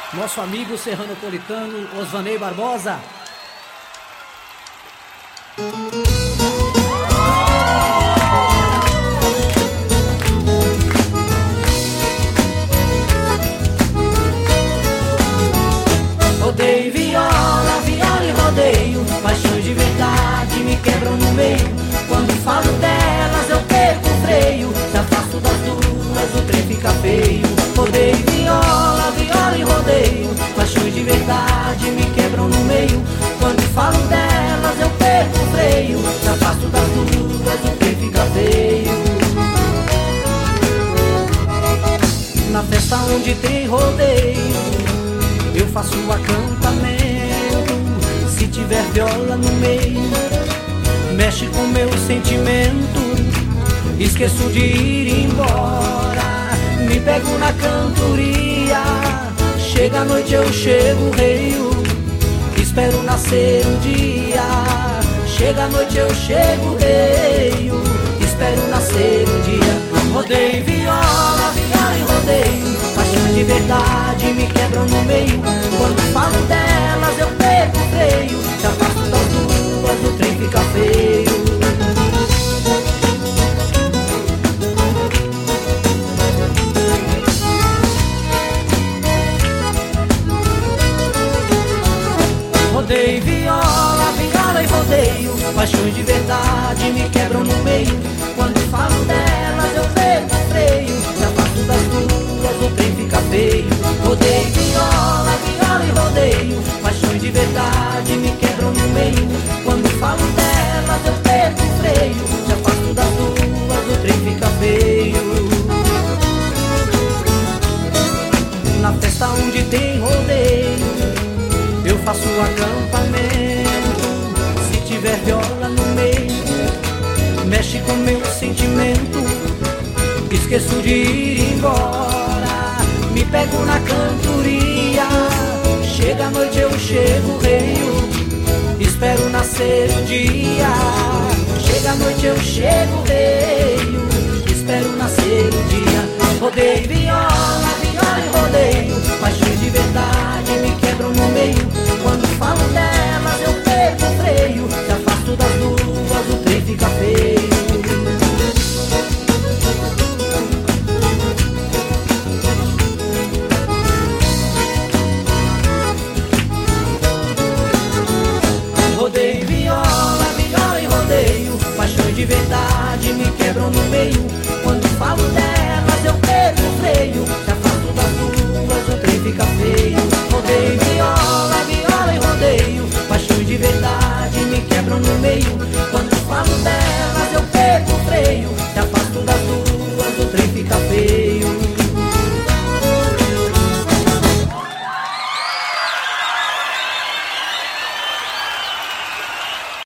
Nosso amigo serranopolitano Osvanei Barbosa. Rodeio, viola, viola e rodeio, paixões de verdade me quebram no meio. Quando falo delas eu perco o freio, se afasto das duas o trem fica feio. Rodeio, viola, viola e rodeio, paixões de verdade me quebram no meio. Quando falo delas eu perco o freio, se afasto das duas o trem fica feio. Na festa onde tem rodeio eu faço o acampamento. Se tiver viola no meio, mexe com meu sentimento. Esqueço de ir embora, me pego na cantoria. Chega a noite eu chego reio, espero nascer o dia. Chega a noite eu chego reio, espero nascer o dia. Rodeio, viola, viola e rodeio, paixões de verdade me quebram no meio. Quando falo delas eu perco o freio, se afasto das duas o trem fica feio. Rodeio, viola, viola e rodeio, paixões de verdade me quebram no meio. Quando falo delas eu perco o freio, se afasto das duas o trem fica feio. Rodeio, viola, viola e rodeio, paixões de verdade me quebram no meio. Quando falo delas eu perco o freio, se afasto das duas o trem fica feio. Na festa onde tem rodeio eu faço o acampamento. Se tiver viola no meio, mexe com meu sentimento. Esqueço de ir embora, me pego na cantoria. Chega a noite eu chego reio, espero nascer o dia. Chega a noite eu chego reio, espero nascer o dia. Rodeio, viola, viola e rodeio,